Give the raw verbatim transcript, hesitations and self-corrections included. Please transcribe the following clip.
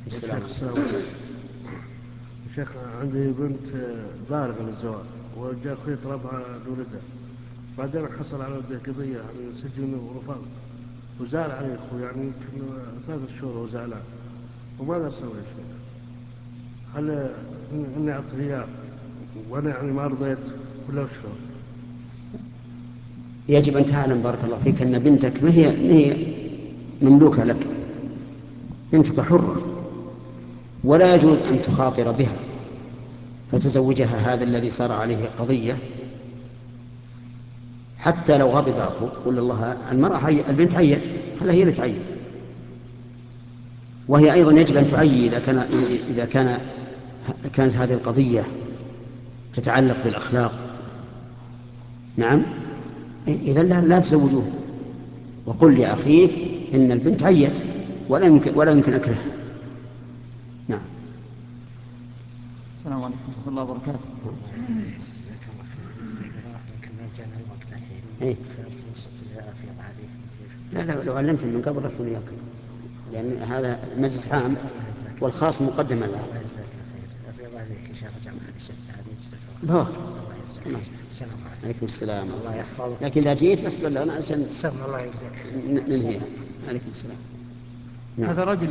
السلام. السلام عليكم. شيخ عندي بنت بالغة للزواج وجاء أخوي طلبها لولدها، بعدين حصل على ولده قضية يعني سجن ورفض وزعل عليه أخوي، يعني يمكن ثلاثة شهور وزعلان، وماذا أسوي يا شيخ؟ هل إني أعطيه إياه وأنا يعني ما رضيت ولا وشو؟ يجب أن تعلم بارك الله فيك أن بنتك ما هي ما هي مملوكة لك، بنتك حرة، ولا يجوز أن تخاطر بها فتزوجها هذا الذي صار عليه قضية. حتى لو غضب أخوك قل الله المرأة حي... البنت عيت، خلها هي اللي تعين. وهي أيضا يجب أن تعين إذا كان إذا كان كانت هذه القضية تتعلق بالأخلاق. نعم، إذا لا, لا تزوجوه، وقل لأخيك إن البنت عيت ولا يمكن ولا يمكن أكرهها. نعم. السلام عليكم ورحمة الله وبركاته. جزاك الله خير. يمكن ما جانا الوقت الحين. إيه؟ فرصة العافية عليه. لا لا لو علمت من قبل رحت وياك، لأن هذا مجلس عام الله يجزاك والخاص مقدم الآن. الله يجزاك خير. أفيض عليك إن شاء الله جعل الخميس الثاني. جزاك بارك. الله خير. الله يجزاك نعم. خير. السلام عليكم. عليكم السلام. الله يحفظك. لكن إذا جيت بس بلغنا عشان سلام الله يجزاك خير. ننهيها. عليكم السلام. نعم. هذا رجل